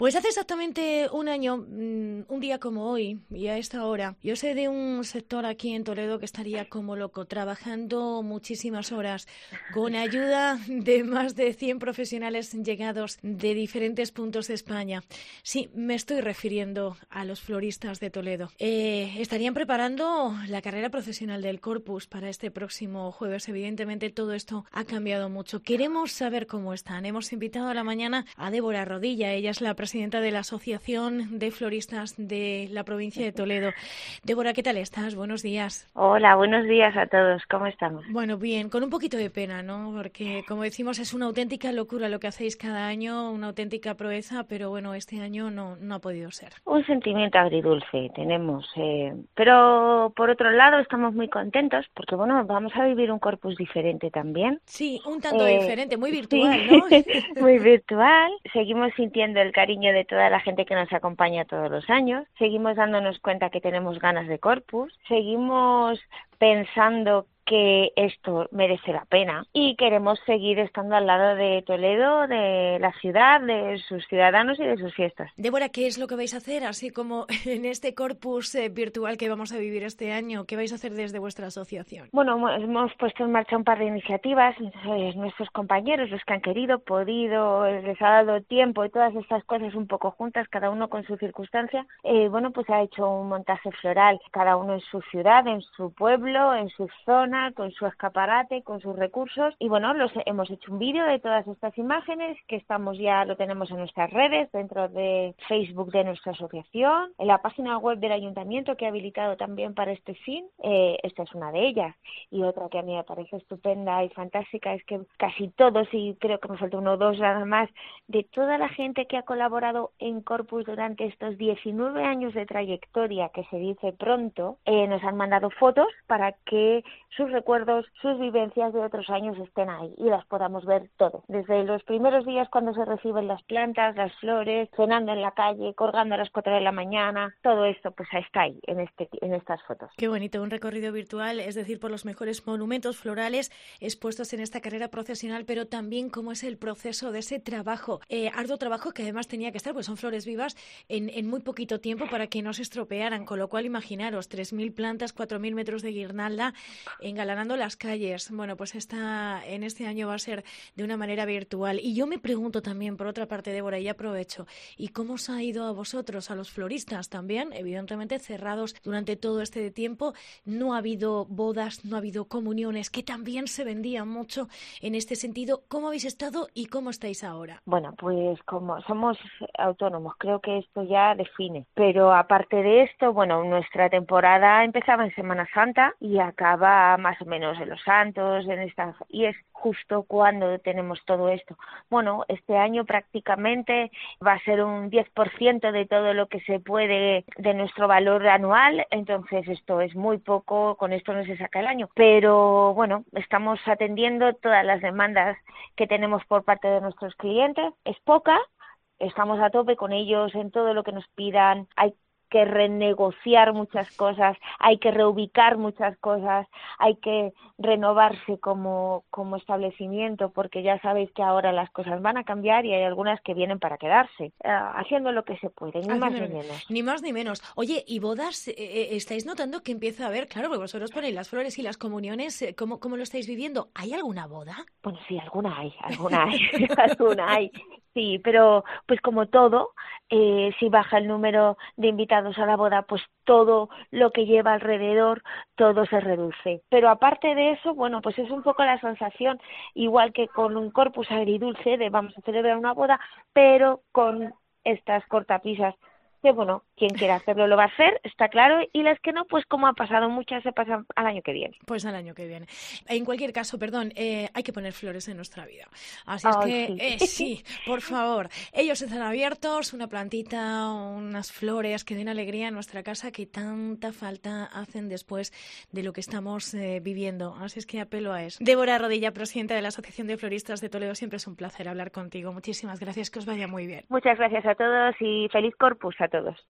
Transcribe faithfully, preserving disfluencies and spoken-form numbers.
Pues hace exactamente un año, mmm, un día como hoy, y a esta hora, yo sé de un sector aquí en Toledo que estaría como loco, trabajando muchísimas horas, con ayuda de más de cien profesionales llegados de diferentes puntos de España. Sí, me estoy refiriendo a los floristas de Toledo. Eh, estarían preparando la carrera profesional del Corpus para este próximo jueves. Evidentemente todo esto ha cambiado mucho. Queremos saber cómo están. Hemos invitado a la mañana a Débora Rodilla. Ella es la presidenta de la Asociación de Floristas de la provincia de Toledo. Débora, ¿qué tal estás? Buenos días. Hola, buenos días a todos. ¿Cómo estamos? Bueno, bien, con un poquito de pena, ¿no? Porque, como decimos, es una auténtica locura lo que hacéis cada año, una auténtica proeza, pero bueno, este año no, no ha podido ser. Un sentimiento agridulce tenemos, eh, pero por otro lado estamos muy contentos porque, bueno, vamos a vivir un Corpus diferente también. Sí, un tanto Eh, diferente, muy sí, virtual, ¿no? muy virtual. Seguimos sintiendo el cariño de toda la gente que nos acompaña todos los años. Seguimos dándonos cuenta que tenemos ganas de Corpus. Seguimos pensando que esto merece la pena y queremos seguir estando al lado de Toledo, de la ciudad, de sus ciudadanos y de sus fiestas. Débora, ¿qué es lo que vais a hacer? Así como en este corpus eh, virtual que vamos a vivir este año, ¿qué vais a hacer desde vuestra asociación? Bueno, hemos puesto en marcha un par de iniciativas. Eh, nuestros compañeros, los que han querido, podido, les ha dado tiempo y todas estas cosas un poco juntas, cada uno con su circunstancia. Eh, bueno, pues ha hecho un montaje floral, cada uno en su ciudad, en su pueblo, en su zona, con su escaparate, con sus recursos, y bueno, los hemos hecho un vídeo de todas estas imágenes que estamos ya lo tenemos en nuestras redes, dentro de Facebook de nuestra asociación, en la página web del ayuntamiento que ha habilitado también para este fin. Eh, esta es una de ellas, y otra que a mí me parece estupenda y fantástica es que casi todos, y creo que me falta uno o dos nada más, de toda la gente que ha colaborado en Corpus durante estos diecinueve años de trayectoria, que se dice pronto, eh, nos han mandado fotos para que sus recuerdos, sus vivencias de otros años estén ahí y las podamos ver todo. Desde los primeros días cuando se reciben las plantas, las flores, cenando en la calle, colgando a las cuatro de la mañana, todo esto pues está ahí en, este, en estas fotos. Qué bonito, un recorrido virtual, es decir, por los mejores monumentos florales expuestos en esta carrera profesional, pero también cómo es el proceso de ese trabajo, eh, arduo trabajo que además tenía que estar, pues son flores vivas, en, en muy poquito tiempo para que no se estropearan, con lo cual imaginaros, tres mil plantas, cuatro mil metros de guirnalda, engalanando las calles. Bueno, pues esta, en este año va a ser de una manera virtual. Y yo me pregunto también, por otra parte, Débora, y aprovecho, ¿y cómo os ha ido a vosotros, a los floristas también? Evidentemente cerrados durante todo este tiempo, no ha habido bodas, no ha habido comuniones, que también se vendían mucho en este sentido. ¿Cómo habéis estado y cómo estáis ahora? Bueno, pues como somos autónomos, creo que esto ya define. Pero aparte de esto, bueno, nuestra temporada empezaba en Semana Santa y acaba más o menos en Los Santos, en esta, y es justo cuando tenemos todo esto. Bueno, este año prácticamente va a ser un diez por ciento de todo lo que se puede de nuestro valor anual, entonces esto es muy poco, con esto no se saca el año. Pero bueno, estamos atendiendo todas las demandas que tenemos por parte de nuestros clientes. Es poca, estamos a tope con ellos en todo lo que nos pidan. Hay que renegociar muchas cosas, hay que reubicar muchas cosas, hay que renovarse como, como establecimiento, porque ya sabéis que ahora las cosas van a cambiar y hay algunas que vienen para quedarse, eh, haciendo lo que se puede, ni más ni menos. Ni más ni menos. Oye, ¿y bodas? Eh, ¿estáis notando que empieza a haber, claro, porque vosotros ponéis las flores y las comuniones, eh, ¿cómo, cómo lo estáis viviendo? ¿Hay alguna boda? Bueno, sí, alguna hay, alguna hay, alguna hay. Sí, pero pues como todo, eh, si baja el número de invitados a la boda, pues todo lo que lleva alrededor, todo se reduce. Pero aparte de eso, bueno, pues es un poco la sensación, igual que con un corpus agridulce de vamos a celebrar una boda, pero con estas cortapisas. Que bueno, quien quiera hacerlo lo va a hacer, está claro, y las que no, pues como ha pasado muchas, se pasan al año que viene. Pues al año que viene. En cualquier caso, perdón, eh, hay que poner flores en nuestra vida. Así es Ay, que, sí. eh, sí, por favor, ellos están abiertos, una plantita, unas flores que den alegría a nuestra casa que tanta falta hacen después de lo que estamos eh, viviendo. Así es que apelo a eso. Débora Rodilla, presidenta de la Asociación de Floristas de Toledo, siempre es un placer hablar contigo. Muchísimas gracias, que os vaya muy bien. Muchas gracias a todos y feliz Corpus a todos.